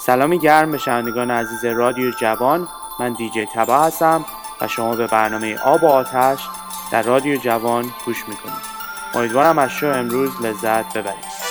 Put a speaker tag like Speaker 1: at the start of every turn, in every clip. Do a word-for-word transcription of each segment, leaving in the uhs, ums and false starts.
Speaker 1: سلامی گرم به شنوندگان عزیز رادیو جوان. من دیجی تبا هستم و شما به برنامه آب و آتش در رادیو جوان گوش میکنید. امیدوارم از شو امروز لذت ببرید.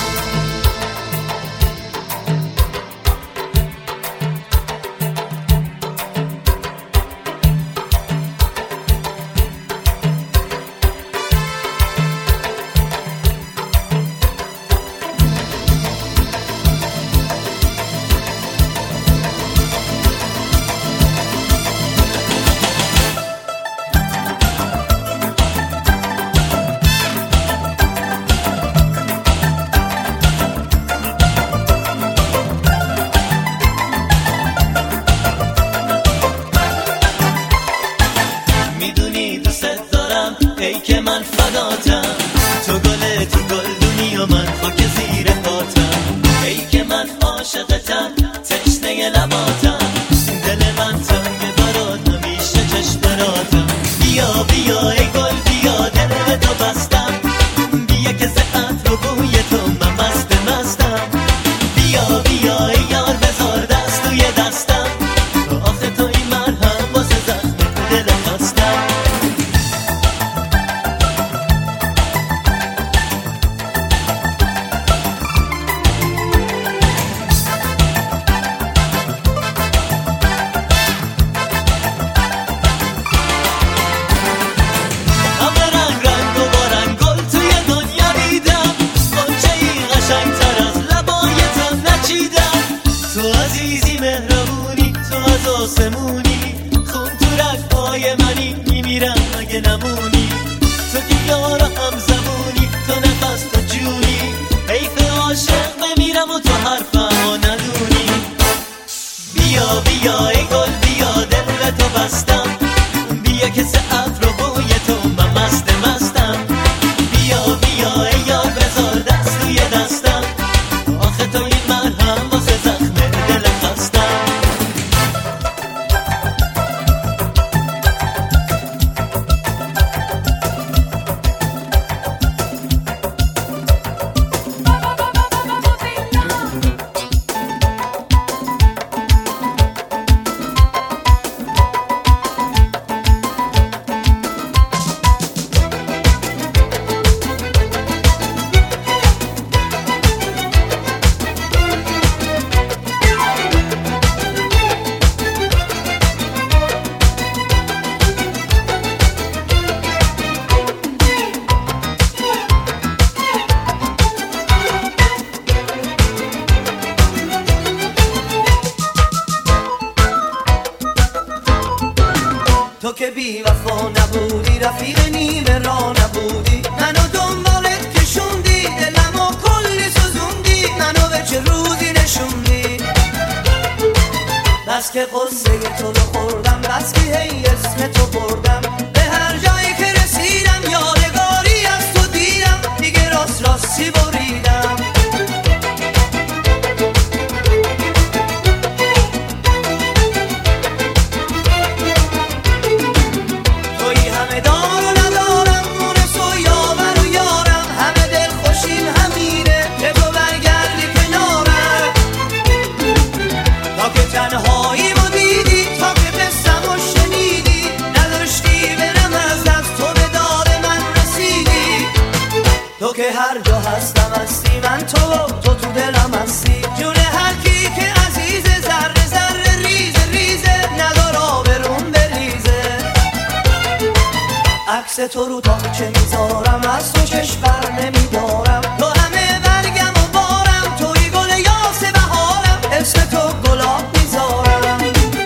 Speaker 2: تو رو تا چه میذارم از تو چشم بر نمیدارم تو همه برگم و بارم توی گل یاس بهارم اسم تو گلاب میذارم.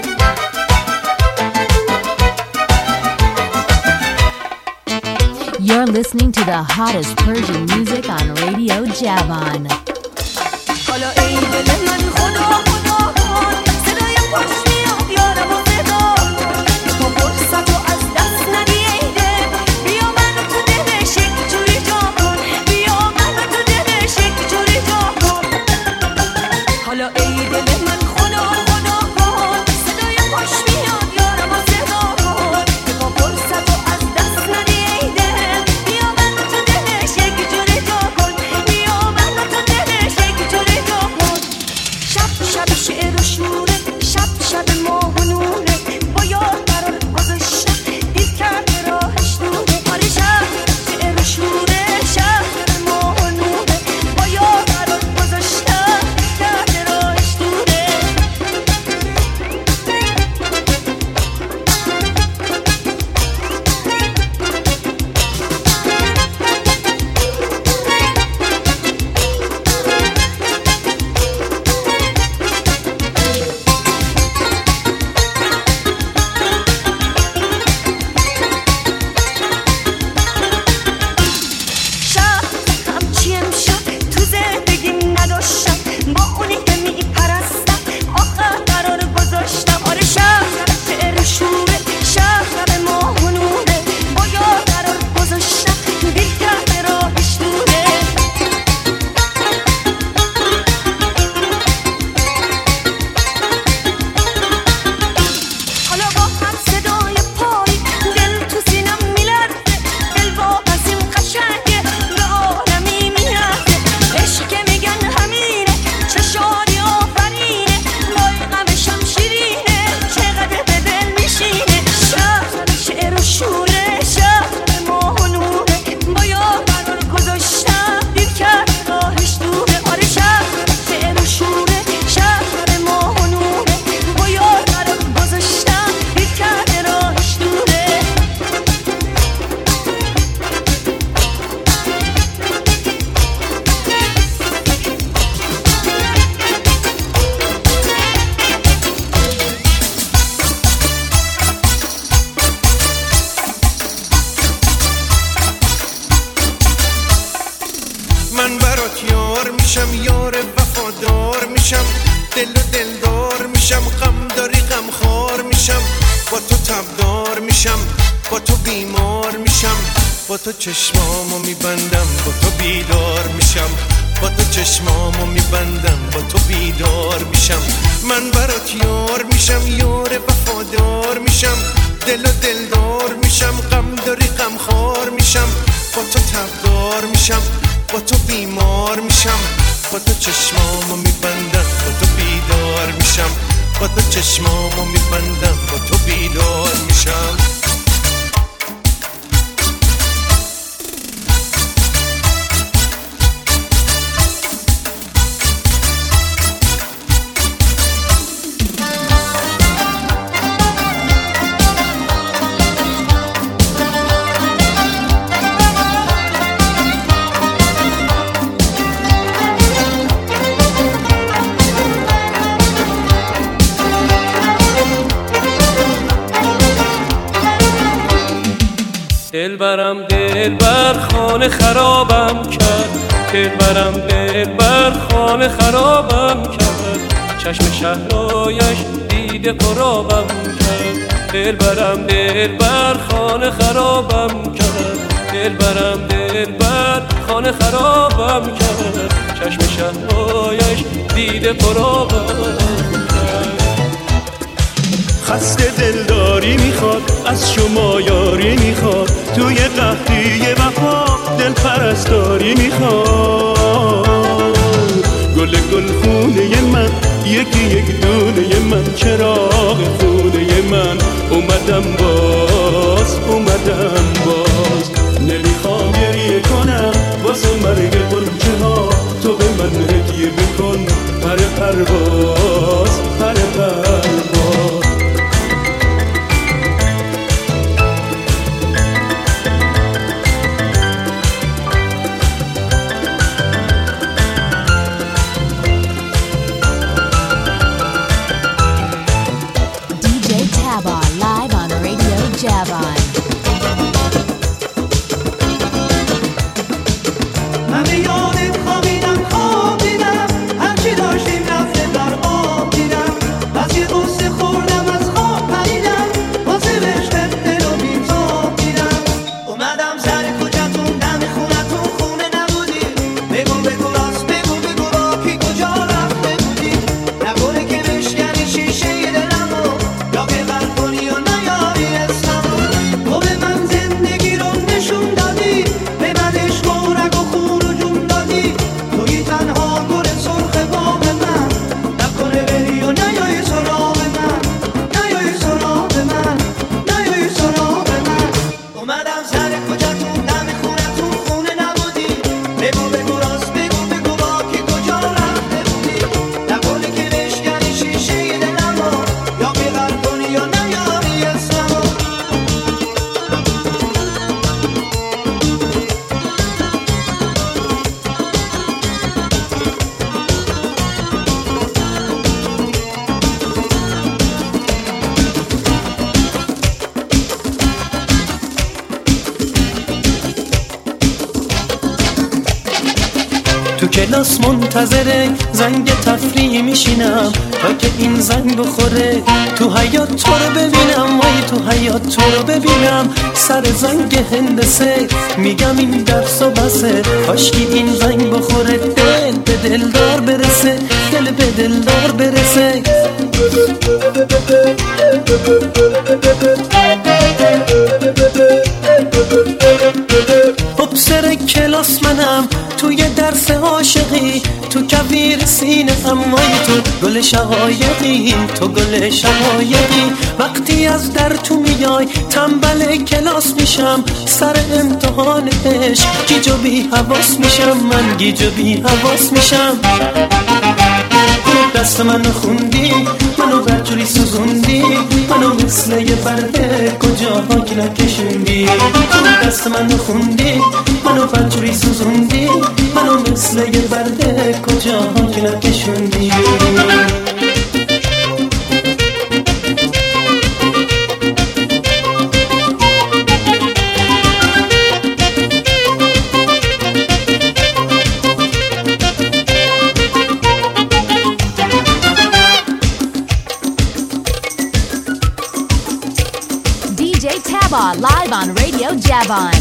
Speaker 3: You're listening to the hottest Persian music on Radio Javan.
Speaker 2: حالا ای دل من خدا خدا کن صدای خوش میاد یارم و صدا تو فرصت و از دست ندی ای دل بیا منو تو دلش یک جوری جا کن بیا منو تو دلش یک جوری جا کن. حالا ای دل من خدا خدا کن صدای خوش میاد یارم و صدا کن تو فرصت و از دست ندی ای دل بیا منو تو دلش یک جوری جا کن بیا منو تو دلش یک جوری جا کن. شب شب
Speaker 4: من برات یار میشم، یار وفادار میشم، دل و دلدار میشم، غم داری غم خار میشم، با تو تبدار میشم، با تو بیمار میشم، با تو چشمامو میبندم، با تو بیدار میشم، با تو چشمامو میبندم، با تو بیدار میشم. من برات یار میشم، یار وفادار میشم، دل و دلدار میشم، غم داری غم خار میشم، با تو تبدار میشم، با تو بیمار میشم، با تو چشمامو میبندم، با تو بیدار میشم، با تو چشمامو میبندم، با تو بیدار میشم.
Speaker 5: دل برم دل بر خانه خرابم کرد، دل برم دل بر خانه خرابم کرد، چشم شهرایش دیده قرابم کرد. دل برم دل بر خانه خرابم کرد، دل برم دل بر خانه خرابم کرد، چشم شهرایش دیده قرابم کرد.
Speaker 6: خسته دلداری میخواد، از شما یاری میخواد، توی قحطی وفا دل پرستاری میخواد. گل گل خونه من، یکی یک دونه من، چراغ خونه من، اومدم باز اومدم باز. نمیخوام گریه کنم واسه مرگ غنچه ها، تو به من هدیه بکن پر پرواز پر پرواز.
Speaker 3: Live on Radio Javon.
Speaker 7: همه یادت خوابیدم خوابیدم، هرچی داشتیم رفته در آب دیدم، از یه قصه خوردم از خواب پریدم، واسه عشقت دل و بی‌تاب دیدم. اومدم سر کوچه‌تون دم خونتون، خونه نبودی، بگو بگو راست بگو بگو با کی کجا رفته بودی، نکنه که بشکنی شیشه دلمو، یا که غرق کنی و نیاری اسممو. تو به من زندگی رو نشون دادی، به من عشق و رگ و خون و جون دادی، توی تنها گل سرخ باغ من، نکنه بری و نیای سراغ من، نیای سراغ من، نیای سراغ من. اومدم سر کوچه‌تون دم خونتون، خونه نبودی، بگو بگو راست بگو بگو با کی کجا رفته بودی، نکنه که بشکنی شیشه دلمو، یا که غرق کنی یا نیاری اسممو.
Speaker 6: تو کلاس منتظره زنگ تفریح میشینم تا که این زنگ بخوره، تو حیاط تو رو ببینم، وای تو حیاط تو رو ببینم، سر زنگ هندسه میگم این درس و بسه، کاشکی این زنگ بخوره، دل به دلدار برسه، دل به دلدار برسه. سر کلاس منم توی درس عاشقی، تو کویر سینه امای تو گل شقایقی، تو گل شقایقی. وقتی از در تو میای تنبل کلاس میشم، سر امتحان عشق گیج و بی حواس میشم، من گیج و بی حواس میشم. دست منو خوندی، منو برجوری سوزوندی، منو مثل یه برده کجا پاک نکشوندی. دست منو خوندی، منو برجوری سوزوندی، منو مثل یه برده کجا پاک نکشوندی.
Speaker 3: live on Radio Javan.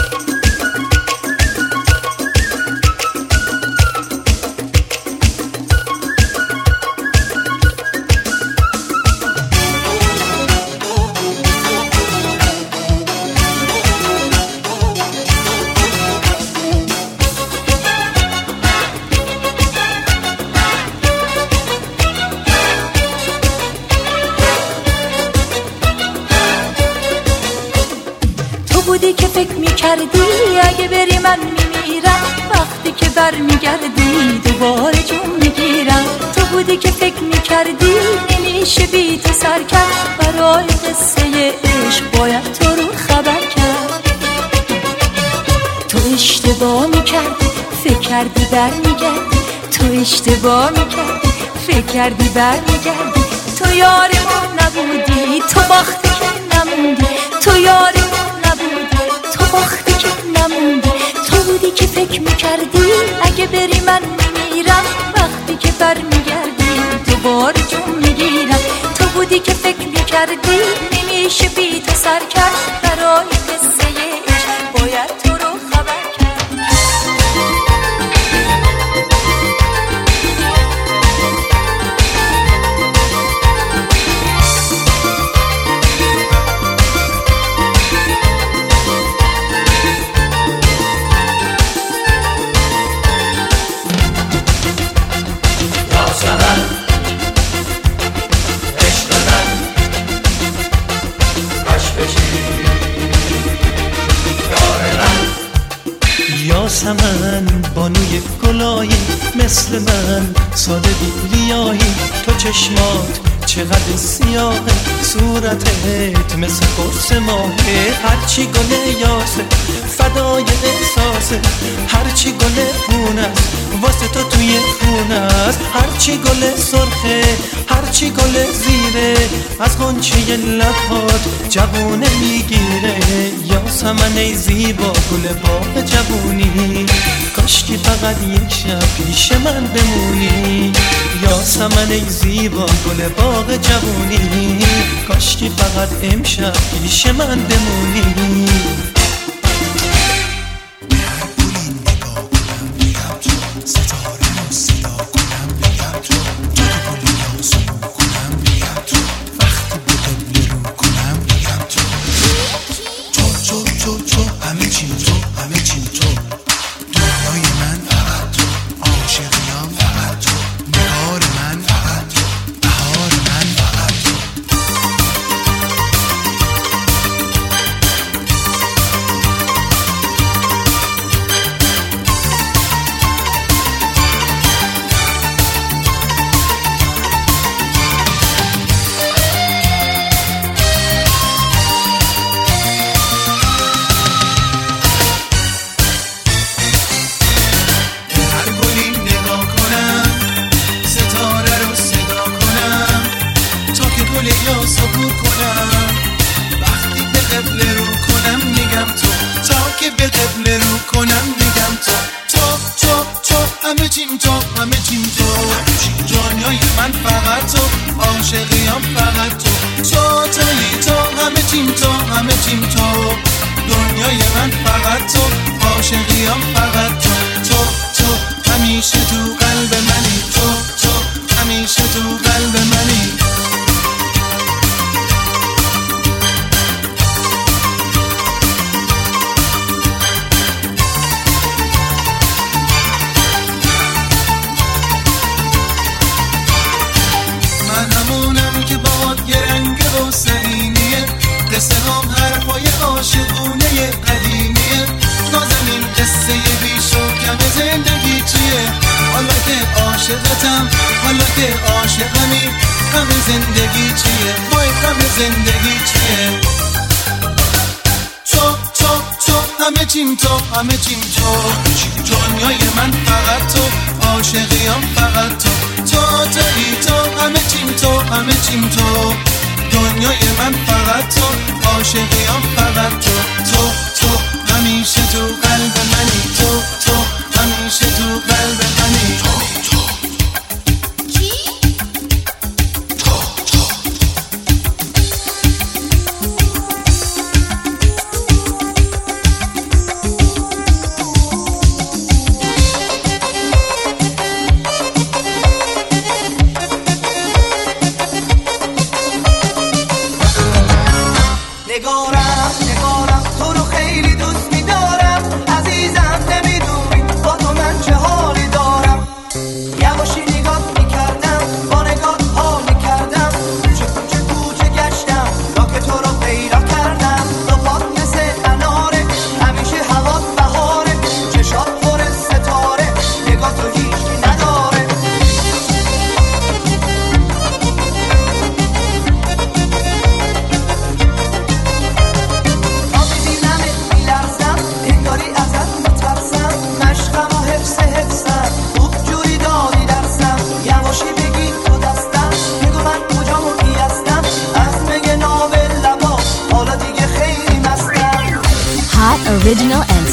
Speaker 2: بودی که فکر میکردی اگه بری من میمیرم، وقتی که بر میگردی دوباره جون میگیرم. تو بودی که فکر میکردی نمیشه بی تو سر کرد، برای قصه عشق باید تو رو خبر کرد. تو اشتباه میکردی فکر کردی بر میگردی، تو اشتباه میکردی فکر کردی بر میگردی. تو یار ما نبودی، تو باختی که نموندی، تو یار ما نبودی، تو باختی که نموندی. تو بودی که فکر میکردی اگه بری من میمیرم، وقتی که بر میگردی دوباره جون میگیرم. تو بودی که فکر میکردی نمیشه بی تو سر کرد، برای قصه عشق باید تو رو خبر کرد.
Speaker 6: یاسمن بانوی گلایی مثل من ساده بی ریایی. تو چشمات چقدر سیاهه، صورتت مثل قرص ماهه. هرچی گل یاسه فدای احساسه، هرچی گل خونست واسه تو توی خونست. هرچی گل سرخه هرچی گل زیره، از غنچه لبات جوونه میگیره. یاسمن ای زیبا گل باغ جوونی، کاشکی فقط یک شب پیش من بمونی. یاسمن ای زیبا گل باغ جوونی، کاشکی فقط امشب پیش من بمونی.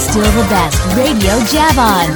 Speaker 3: still the best, Radio Javon.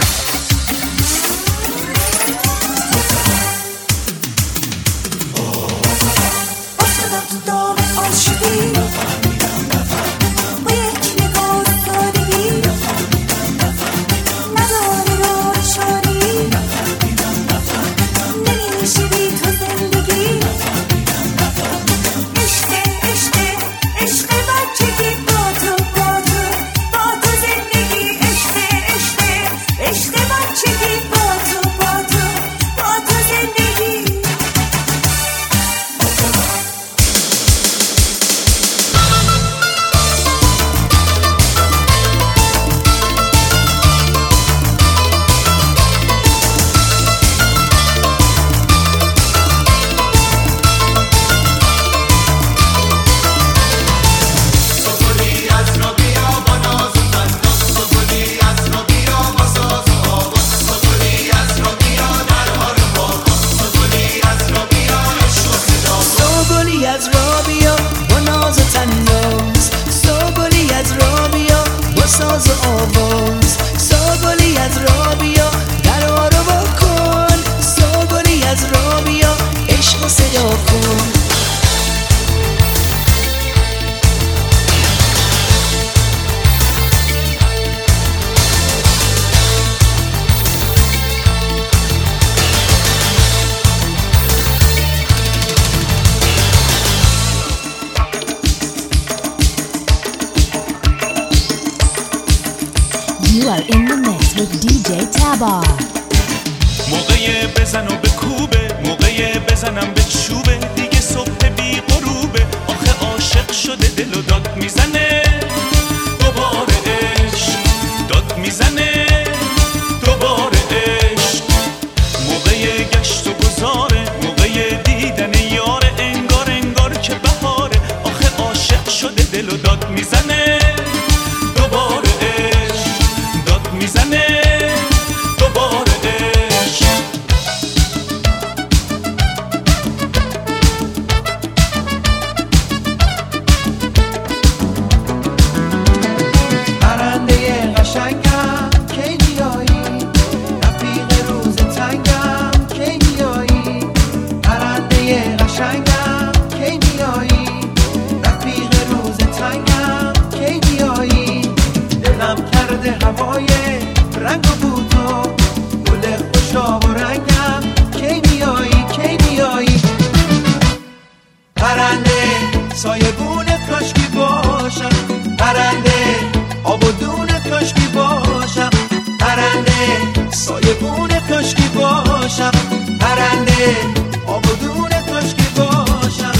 Speaker 3: You are in the mix with دی جی Tabar.
Speaker 8: موقع بزن و بکوبه، موقع بزنم به چوبه، دیگه صبح بی غروبه، آخه عاشق شده دل و داد میزنه، دوباره عشق داد میزنه، دوباره عشق. موقع گشت و گذاره، موقع دیدن یاره، انگار انگار که بهاره، آخه عاشق شده دل و داد میزنه، دوباره عشق داد میزنه، دوباره عشق.
Speaker 7: پرنده قشنگم کی میایی، رفیق روز تنگم کی میایی، پرنده قشنگم کی میایی، رفیق روز تنگم کی میایی. دلم کرده هوای رنگ و بوتو، گل خوشاب و رنگم کی میایی کی میایی. پرنده سایبون کاشکی باشم، پرنده آب و دون کاشکی باشم، پرنده سایبون کاشکی باشم، پرنده آب و دون کاشکی باشم.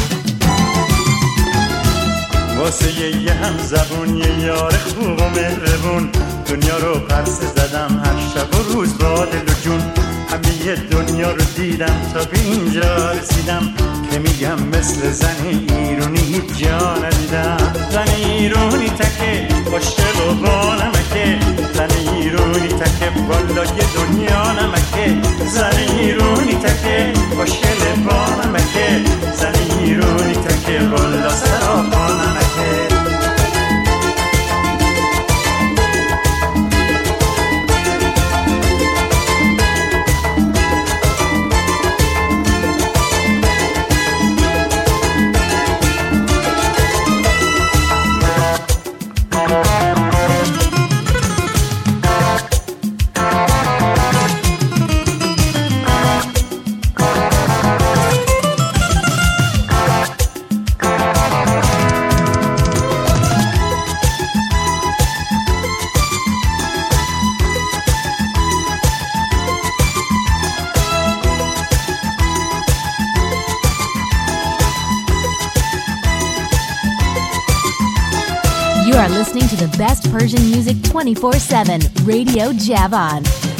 Speaker 9: واسه یه هم زبون یه یار خوب و مهربون، دنیا رو پرسه زدم هر شب و روز با دل و جون. همه دنیا رو دیدم تا به اینجا رسیدم، که میگم مثل زن ایرونی هیچ جا ندیدم. زن ایرونی تکه خوشگل و با نمکه، زن ایرونی تکه والا یه دنیا نمکه، زن ایرونی تکه خوشگل با نمکه، زن ایرونی تکه والا سراپا نمکه.
Speaker 3: You are listening to the best Persian music twenty-four seven, Radio Javon.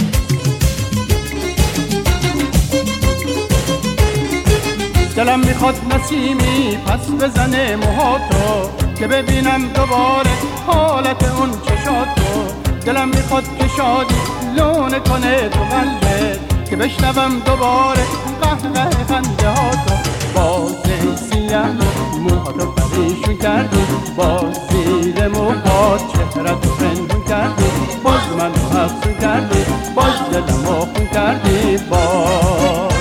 Speaker 10: دلم میخواد نسیمی پس بزنه موهاتو، که ببینم دوباره حالت اون چشاتو. دلم میخواد که شادی لونه کنه تو قلبت، که بشنوم دوباره قهقه خنده ها تو. باز سیه موهاتو پریشون کردی، باز زیر موهات چهره‌تو پنهون کردی، باز منو افسون کردی، باز دلمو خون کردی. باز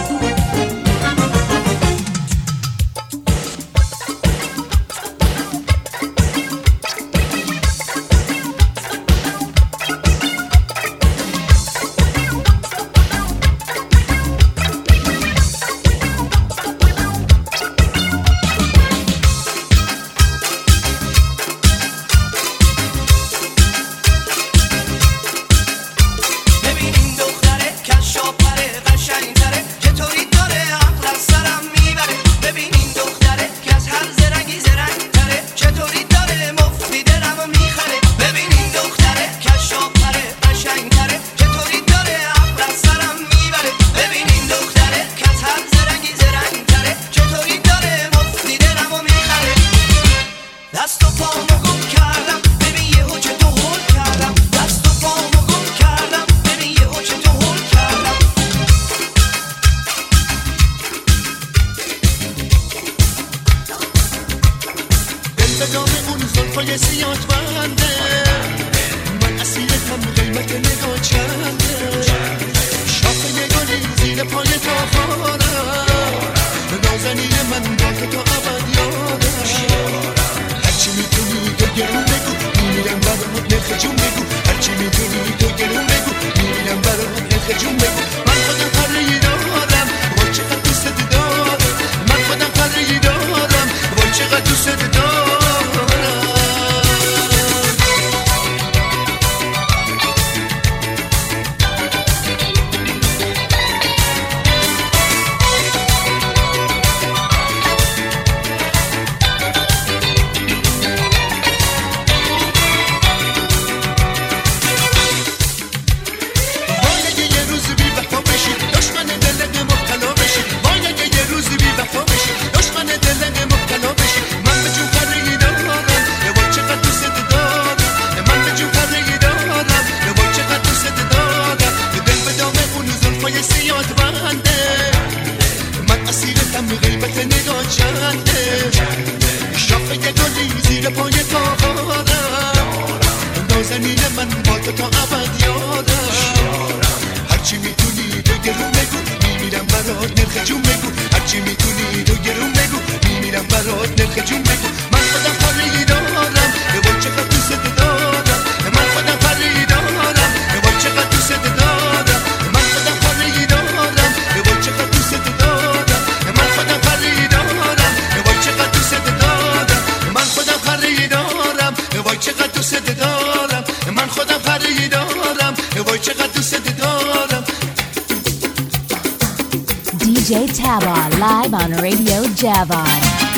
Speaker 3: D J Taba live on Radio Javon.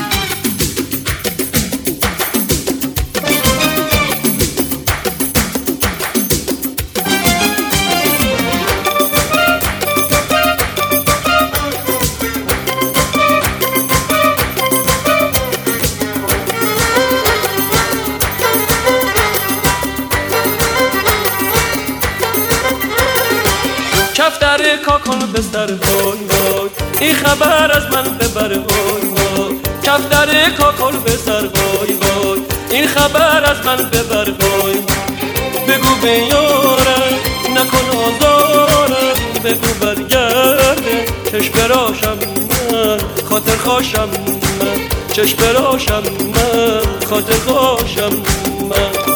Speaker 5: کفتر کاکل بستر وای وای این خبر از من ببر وای وای کفتر کاکل بستر وای وای این خبر از من ببر وای بگو به یارم نکن آزارم بگو برگرده چشم براشم من خاطر خوشم من چشم براشم من خاطر خوشم من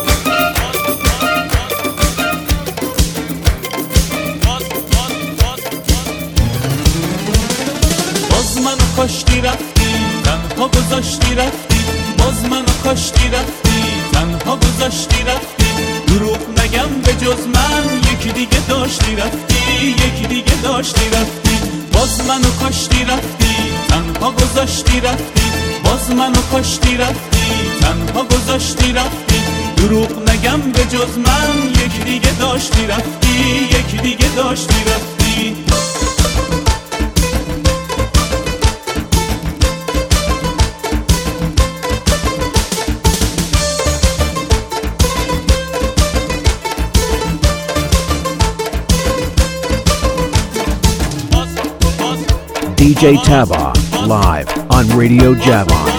Speaker 8: منو کاشتی رفتی تنها گذاشتی رفتی باز منو کاشتی رفتی تنها گذاشتی رفتی دروغ نگم به جز من یکی دیگه داشتی رفتی یکی دیگه داشتی رفتی باز منو کاشتی رفتی تنها گذاشتی رفتی باز منو کاشتی رفتی تنها گذاشتی رفتی دروغ نگم به جز من یکی دیگه داشتی رفتی یکی دیگه داشتی رفتی
Speaker 11: D J Taba, live on Radio Javon.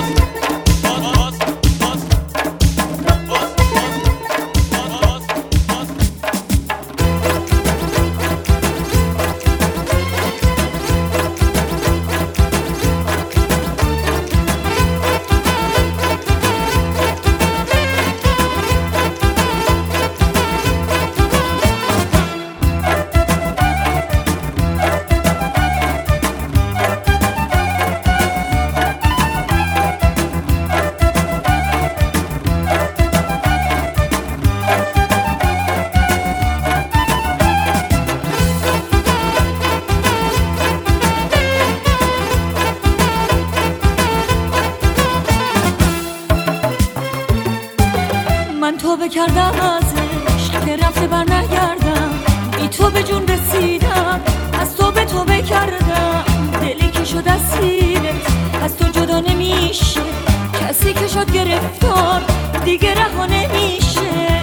Speaker 2: توبه کردم ازش که رفته بر نگردم، بی تو به جون رسیدم، از تو به توبه کردم. دلی که شد اسیرت از تو جدا نمیشه، کسی که شد گرفتار دیگه رها نمیشه.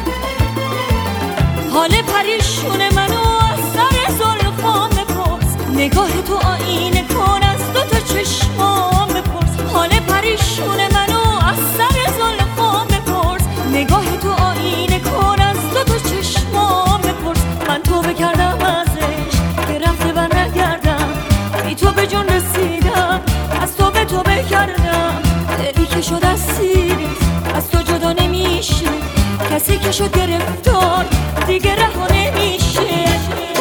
Speaker 2: حال پریشون منو از سر زلفام بپرس، نگاه تو آینه کن از دو تا چشمام بپرس. حال پریشون منو از سر زلفام بپرس، نگاه تو آینه کن از دو تا چشمام بپرس. من توبه کردم ازش که رفته بر نگردم، بی تو به جون رسیدم، از تو به توبه کردم. دلی که شد اسیرت از تو جدا نمیشه، کسی که شد گرفتار دیگه رها نمیشه.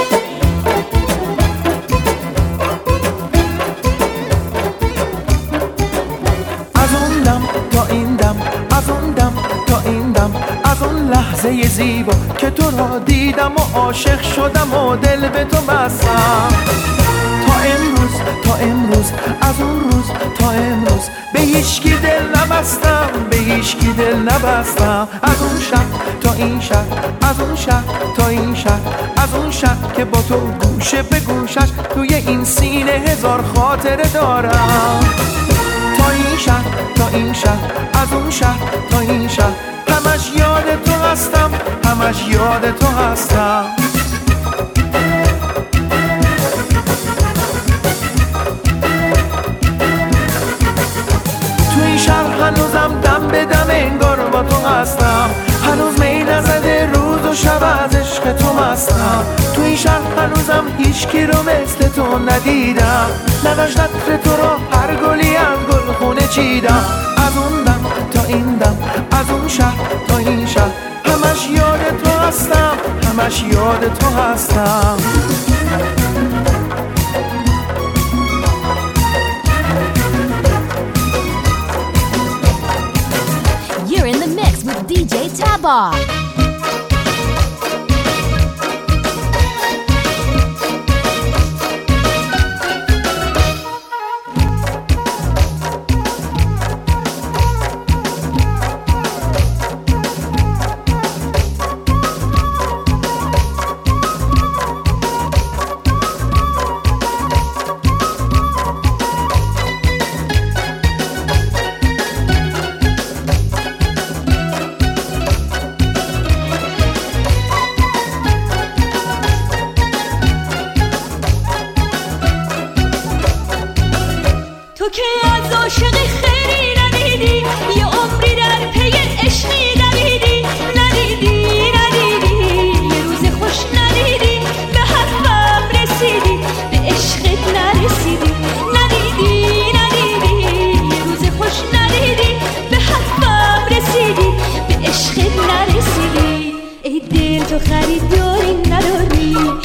Speaker 12: از اون دم تا این دم، از اون دم تا این دم، از اون لحظه زیبا که تو را دیدم و عاشق شدم و دل به تو بستم. تا امروز تا امروز از اون روز تا امروز به هیچکی دل نبستم، به هیچکی دل نبستم. از اون شب تا این شب، از اون شب تا این شب، از اون شب که با تو گوشه به گوشش توی این سینه هزار خاطره دارم. تا این شب تا این شب، از اون شب تا این شب، همش یاد تو هستم، همش یاد تو هستم. تو این شهر هنوزم دم به دم انگار با تو هستم، هنوز می نزده روز و شب از عشق تو مستم. تو این شهر هنوزم هیچکی رو مثل تو ندیدم، نداشت عطر تو رو هر گلی از گل خونه چیدم. از اون دم تا این دم، از اون شهر تا این شهر، همش یاد تو هستم، همش یاد تو هستم.
Speaker 3: You're in the mix with D J Taba.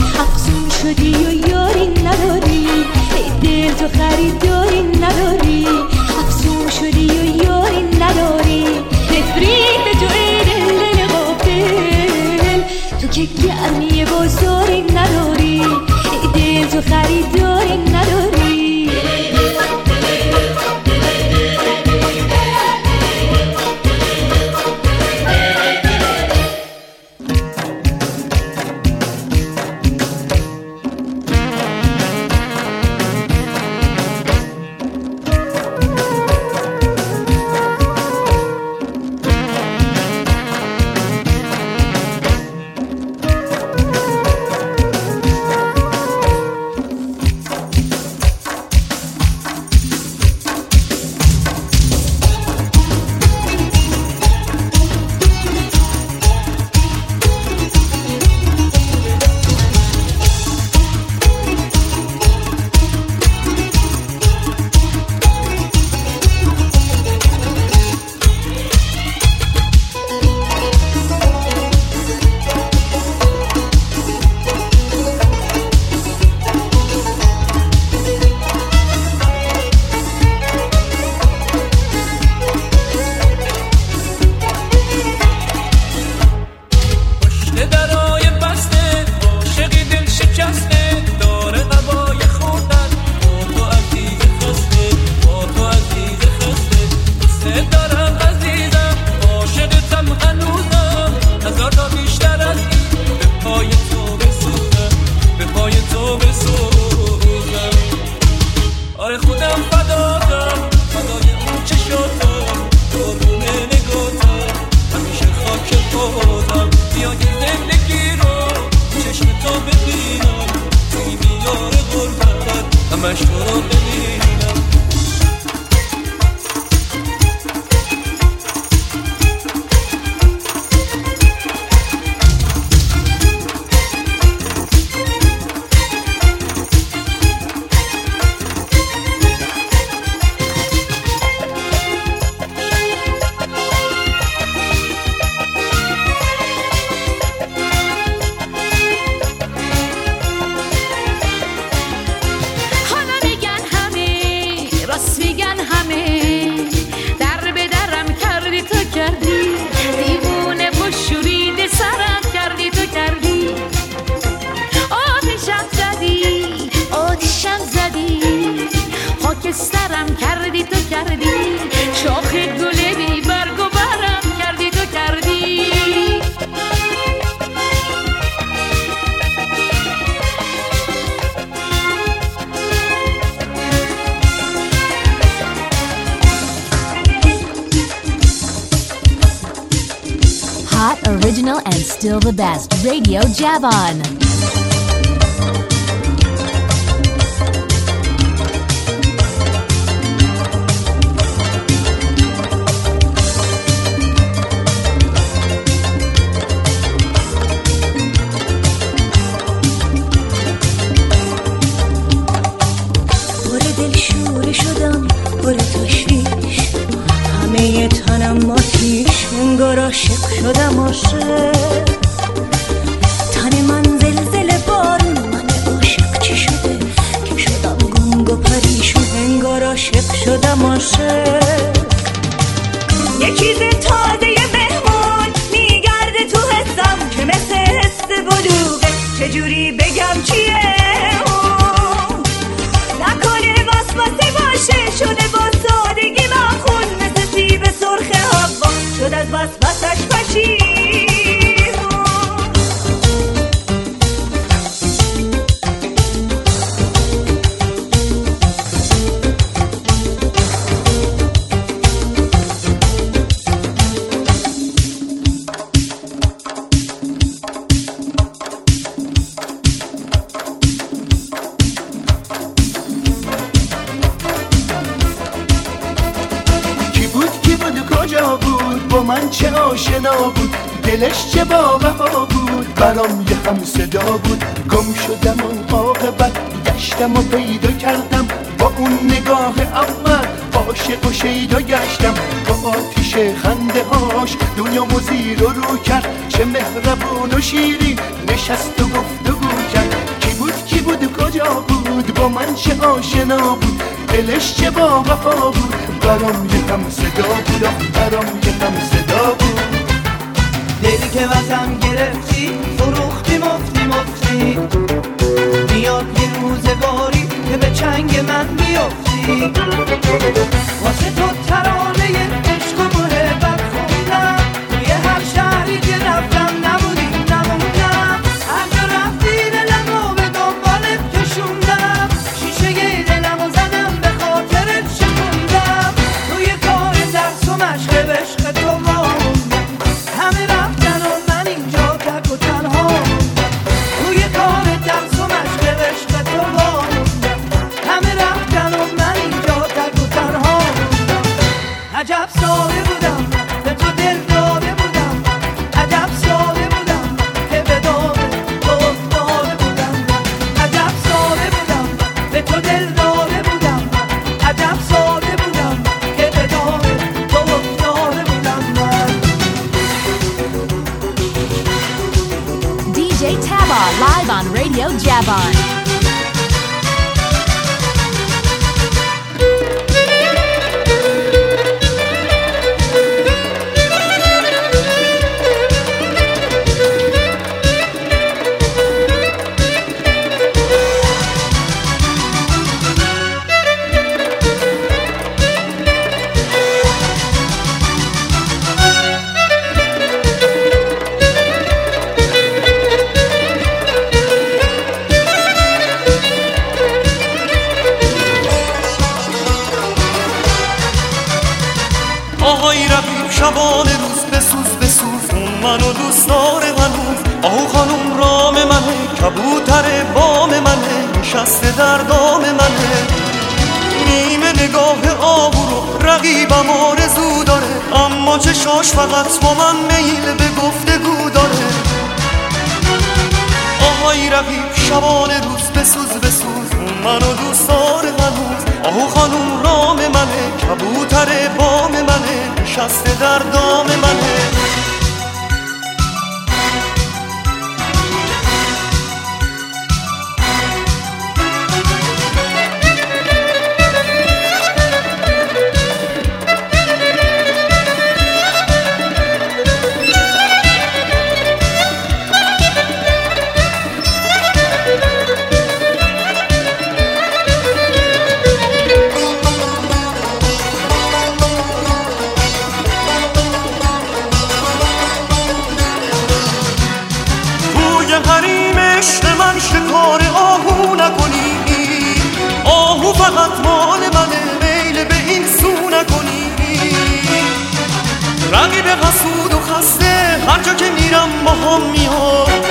Speaker 2: خریداری نداری،
Speaker 5: همش تو رو ببینم.
Speaker 13: سرم کردی تو کردی، شاخ گل بی برگ و برم کردی تو کردی.
Speaker 3: Hot, original, and still the best. Radio Javon.
Speaker 2: انگار عاشق شدم عاشق، تن من زلزله بارون، من عاشق چی شده که شدم گنگ و پریشون. انگار عاشق شدم عاشق، یه چیز تازه مهمان میگرده تو حسم که مثل حس بلوغه، چجوری بگم چیه نکنه واسواسه باشه، شده با سادگی من خون مثل سیب سرخ هوا، شد از وسوسش پشیمون.
Speaker 12: من چه آشنا بود، دلش چه با وفا بود، برام یه هم صدا بود. گم شدم اون عاقبت، گشتم و پیدا کردم با اون نگاه اول، عاشق و شیدا گشتم با آتیش خنده هاش، دنیامو زیر و رو کرد. چه مهربون و شیرین نشست و گفتگو کرد. کی بود کی بود و کجا بود، با من چه آشنا بود، دلش چه با وفا بود، برام یه هم صدا بود، برام یه هم صدا بود.
Speaker 7: دلی که واسم گرفتی فروختی مفتی مفتی، میاد یه روزگاری که به چنگ من بیفتی. واسه تو ترانه عشق و محبت خوندم، توی هر شهری که رفتم نبودی نموندم. هر جا رفتی دلمو به دنبالت کشوندم، شیشه دلمو زدم به خاطرت شکوندم. توی کار درس و مشق عشق تو موندم، همه رفتن و من اینجا تک و تنها موندم. توی کار درس و مشق عشق تو موندم، همه رفتن و من اینجا تک و تنها موندم. عجب ساده بودم به تو دل داده بودم، عجب ساده بودم که به دام تو افتاده بودم. عجب ساده بودم به تو دل داده بودم، عجب ساده بودم که به دام تو افتاده بودم من.
Speaker 3: D J Taba live on Radio Javon.
Speaker 8: آهای رفیق شبان روز بسوز بسوز، اون منو دوست داره هنوز. آهو خانوم رام منه، کبوتر بام منه، نشسته در دام منه.
Speaker 14: نگاه آهو رو رقیبم آرزو داره، اما چشاش فقط با من میل به گفتگو داره. آهای رقیب شبانه روز بسوز بسوز، منو دوست داره هنوز. آهو خانوم رام منه، کبوتر بام منه، نشسته در دام منه. شکار آهو نکنی، آهو فقط مال منه، میل به این سو نکنی. رقیب حسود و خسته هر جا که میرم با هم میاد،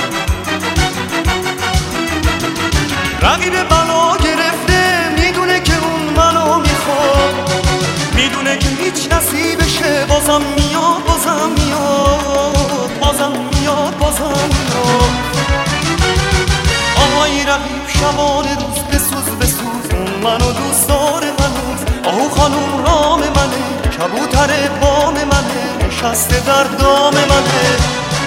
Speaker 14: رقیب بلا گرفته میدونه که اون منو میخواد، میدونه که هیچ نصیبشه، بازم میاد بازم میاد بازم میاد بازم میاد. آهای رقیب شبانه روز بسوز بسوز، اون منو دوست داره هنوز. آهو خانوم رام منه، کبوتر بام منه، نشسته در دام منه.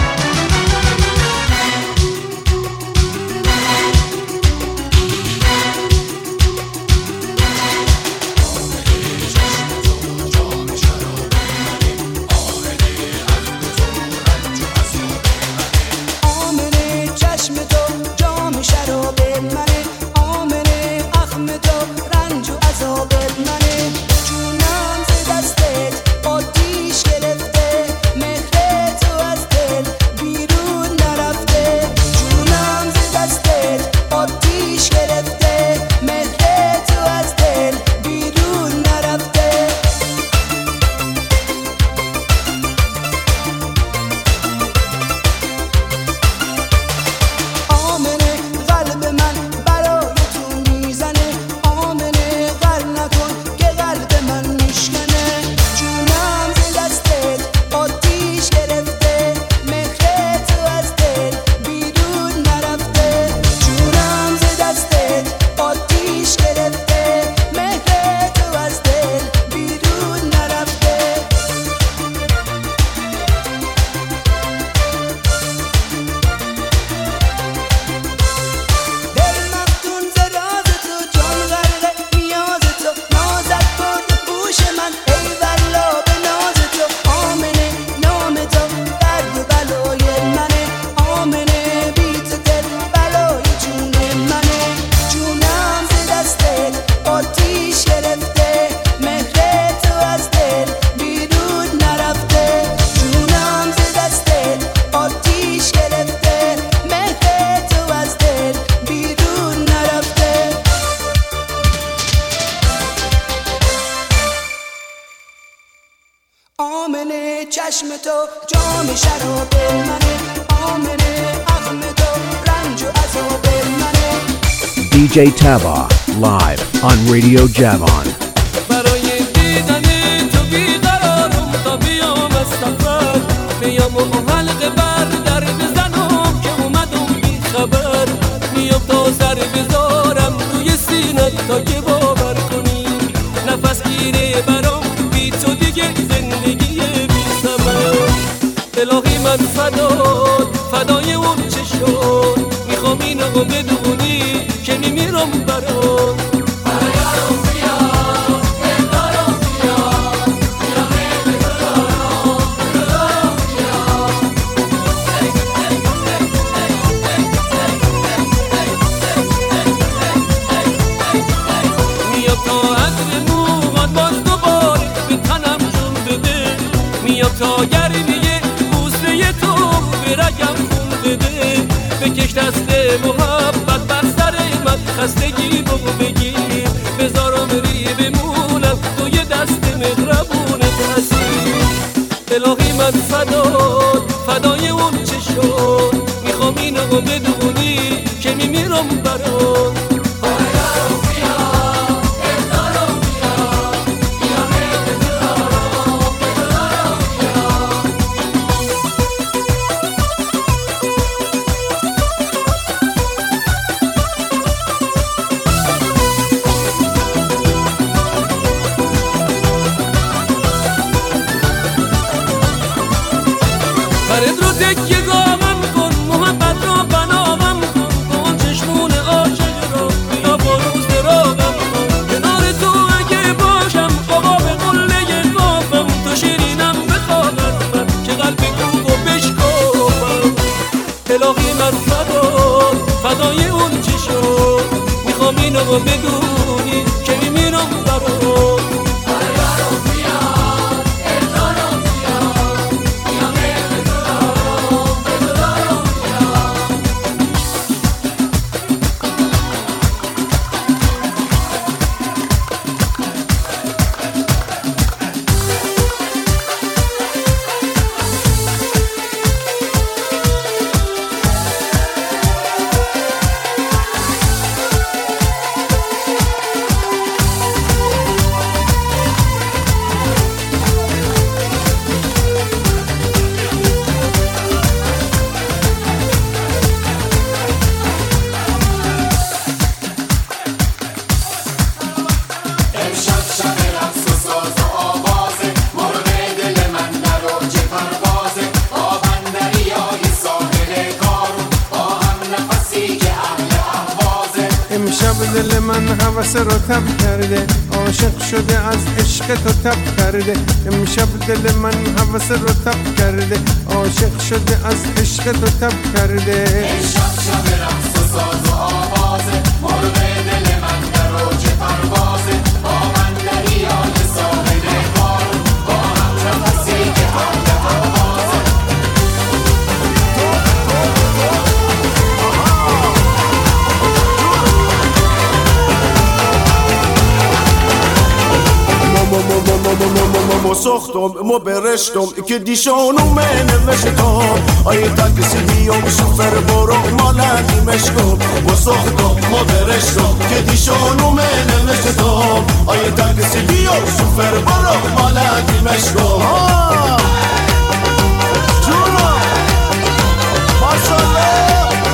Speaker 15: آمنه چشم تو جام شراب منه، آمنه اخم تو رنج و عذاب منه.
Speaker 11: دی جی Taba live on Radio Javon.
Speaker 5: برای دیدن تو بیقرارم تا بیام از سفر، بیام و حلقه بر در بزنم که اومدم بی خبر. میام تا سر بذارم روی سینت تا که باور کنی، نفس گیره برام بی تو دیگه زندگی بی ثمر. الهی من فدات فدای اون چشم، میخوام اینو بدونی که میمیرم برات. تا گرمیه بوسه تو به رگم خون بده، بکش دست محبت بر سر من، خستگی بگو بگیر بذارم ری بمونم توی دست مهربونت هستی. الهی من فدات فدای اون چشم، میخوام اینو بدونی که میمیرم برات. و بدونی که میمیرم برات.
Speaker 16: دل من هوس رو تب کرده، عاشق شده از عشق تو تب کرده. امشب دل من هوس رو تب کرده، عاشق شده از عشق تو تب کرده.
Speaker 17: امشب شب رقص و ساز و آوازه، مرغ دل من در اوج پروازه. با من دریای ساحل قارون، با هم نفسی که حمل پروازه.
Speaker 18: مو ساختم مو برشتم که دیشانو من نوشتم آیه تاکسی بیام شوفر برو مالکی مشکم. مو ساختم مو برشتم که دیشانو من نوشتم آیه تاکسی بیام شوفر برو مالکی مشکم. جونا ماشاءالله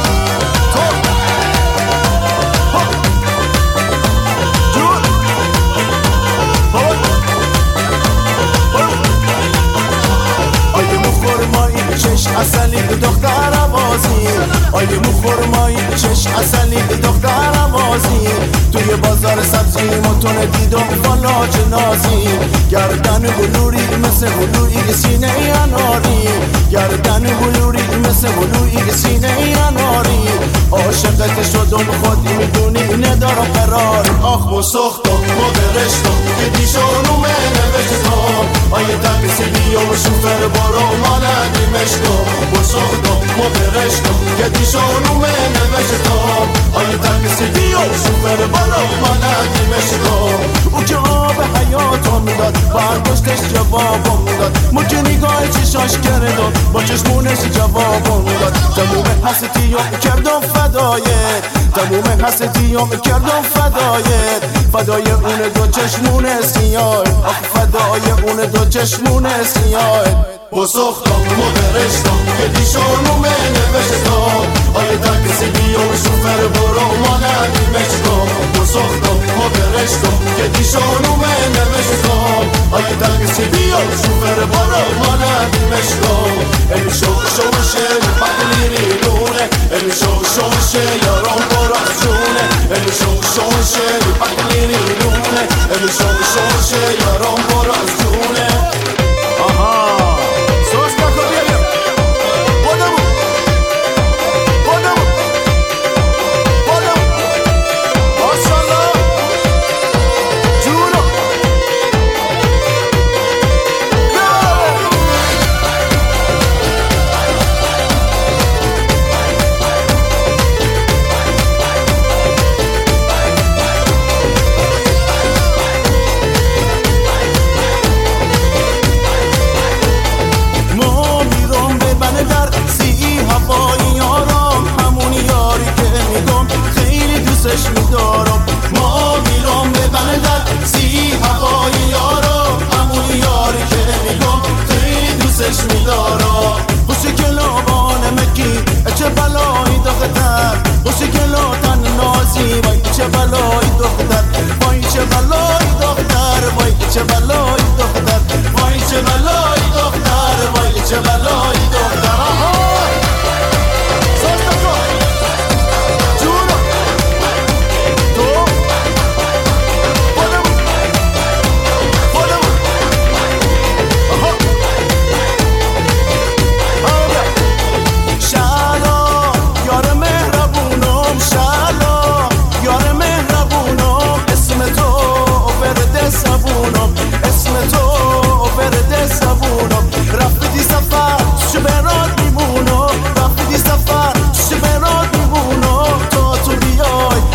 Speaker 18: چش اصلی دختر بازی، آیه مو خرمایی چش اصلی دختر بازی. توی بازار سبزی متون دیدم فلاج نازی، گردن بلوری مثل بلوری سینه اناری، گردن بلوری مثل بلوری سینه اناری. عاشقت شدم خودی میدونی ندارم قرار. آخ مو ساختم مو برشتم که دیشانو من نوشتم آیه تاکسی بیام شوفر برو مالکی مشکم. مو ساختم مو برشتم که دیشانو من نوشتم آیه تاکسی بیام شوفر برو مالکی مشکم. او که آب حیاتم داد برداشتش جوابم داد، مو که نگاه چشاش کردم با چشمونش جوابم داد. تموم حسیتیام کردم فدایت، تموم حسیتیام کردم فدایت. فدای اون دو چشمون سیاه، آخ فدای اون دو چشمون سیاه. مو ساختم مو برشتم که دیشانو من نوشتم آیه تاکسی بیام شوفر برو مالکی مشکم. مو ساختم مو برشتم که دیشانو من نوشتم آیه تاکسی بیام شوفر برو مالکی مشکم. ای شو شوشه بقلیری لونه، ای شو شوشه یارم برات جونه. ای شو شوشه بقلیری لونه، ای شو شوشه یارم برات جونه. آها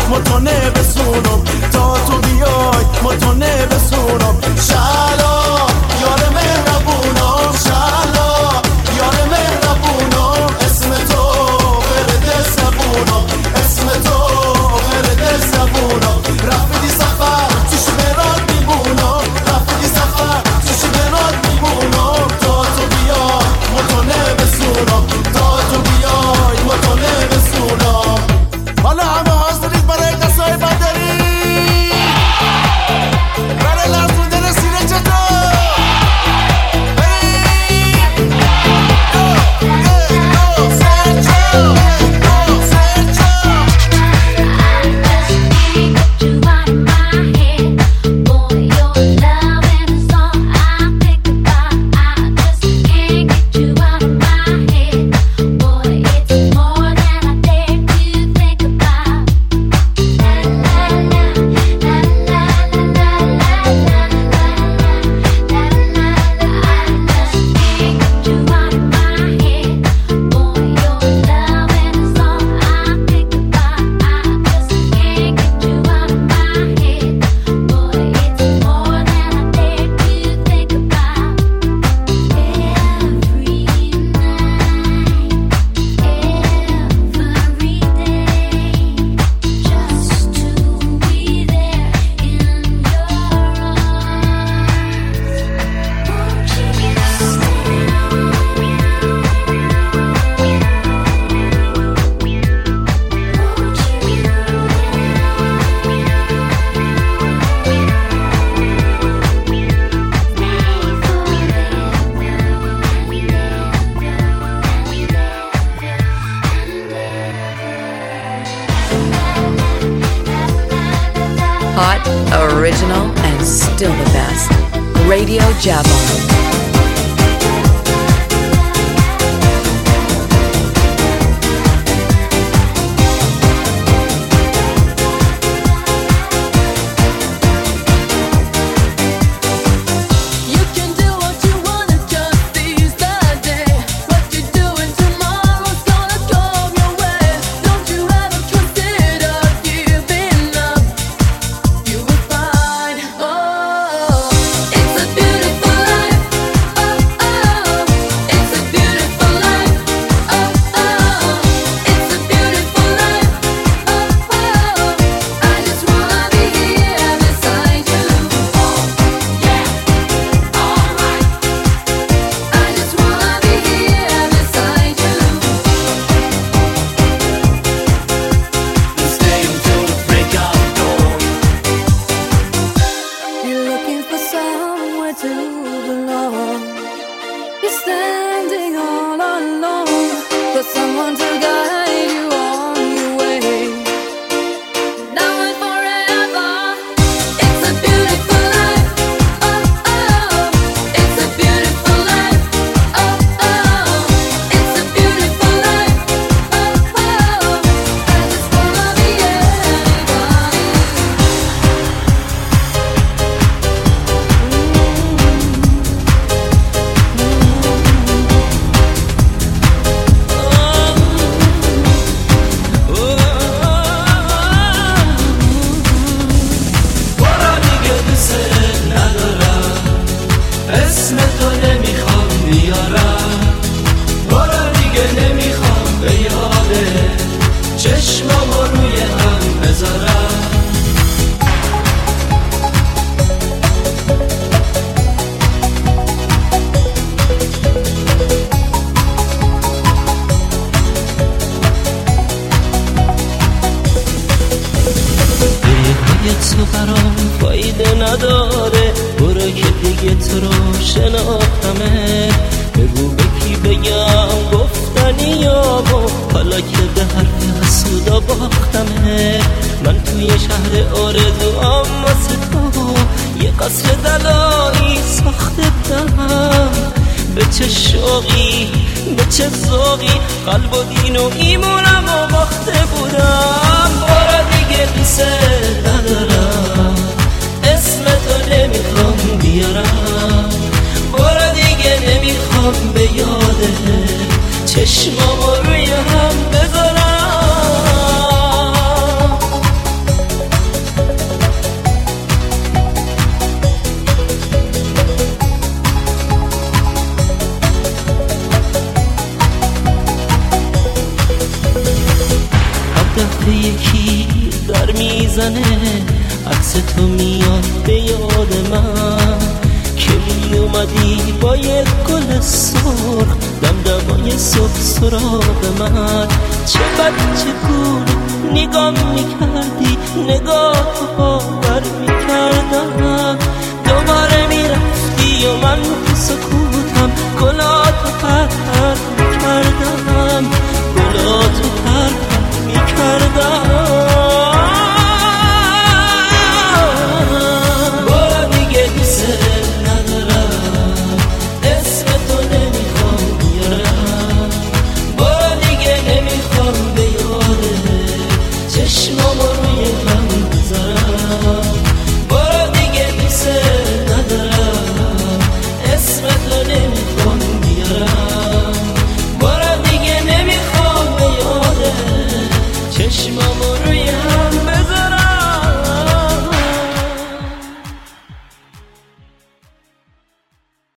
Speaker 18: متونه بسونم تا تو بیای متونه بسونم شهلا یار مهربونم شهلا یار مهربونم اسم تو ورد زبونم اسم تو ورد زبونم رفتی سفر چش برات میبونم رفتی سفر چش برات میبونم تا تو بیای متونه بسونم تا تو بیای متونه بسونم حالا همه حاضرید برای قصای بدری برای لرزوندن سینه چطور
Speaker 19: Hot, original, and still the best. Radio Javon.
Speaker 20: تو برام فایده نداره، برو که دیگه تو رو شناختمه. بگو به کی بگم گفتنی یابو، حالا که به حرف حسودا باختمه. من توی شهر آرزوام واسه تو یه قصر دلایی ساخته بودم. به چه شوقی به چه ذوقی قلب و دین و ایمونم و باخته بودم. برو دیگه دوست ندارم، اسم تو نمیخوام بیارم. برو دیگه نمیخوام به یاده چشمامو روی هم بذارم. میزنه عکس تو میاد به یاد من که می اومدی با یک گل سرخ دمدمای صبح سراغ من چه بد چه گونه نگاه میکردی نگاه